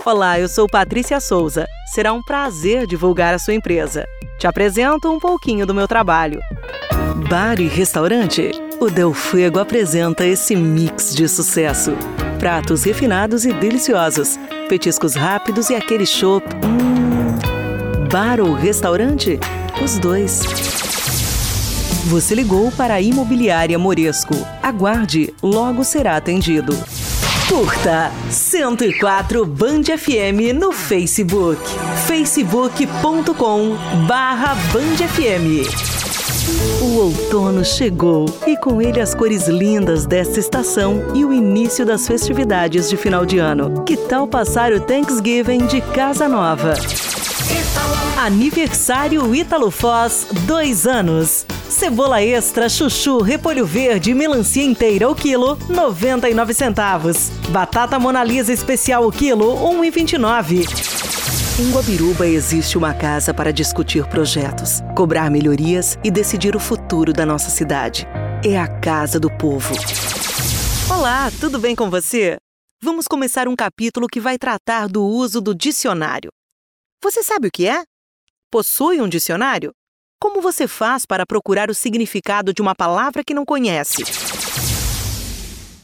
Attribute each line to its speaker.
Speaker 1: Olá, eu sou Patrícia Souza. Será um prazer divulgar a sua empresa. Te apresento um pouquinho do meu trabalho. Bar e restaurante? O Del Fuego apresenta esse mix de sucesso. Pratos refinados e deliciosos, petiscos rápidos e aquele chopp. Bar ou restaurante? Os dois. Você ligou para a Imobiliária Moresco. Aguarde, logo será atendido. Curta 104 Band FM no Facebook. facebook.com/BandFM. O outono chegou e com ele as cores lindas desta estação e o início das festividades de final de ano. Que tal passar o Thanksgiving de casa nova? Aniversário Ítalo Foz, 2 anos. Cebola extra, chuchu, repolho verde e melancia inteira o quilo, 99 centavos. Batata Mona Lisa especial o quilo, 1,29. Em Guabiruba existe uma casa para discutir projetos, cobrar melhorias e decidir o futuro da nossa cidade. É a Casa do Povo. Olá, tudo bem com você? Vamos começar um capítulo que vai tratar do uso do dicionário. Você sabe o que é? Possui um dicionário? Como você faz para procurar o significado de uma palavra que não conhece?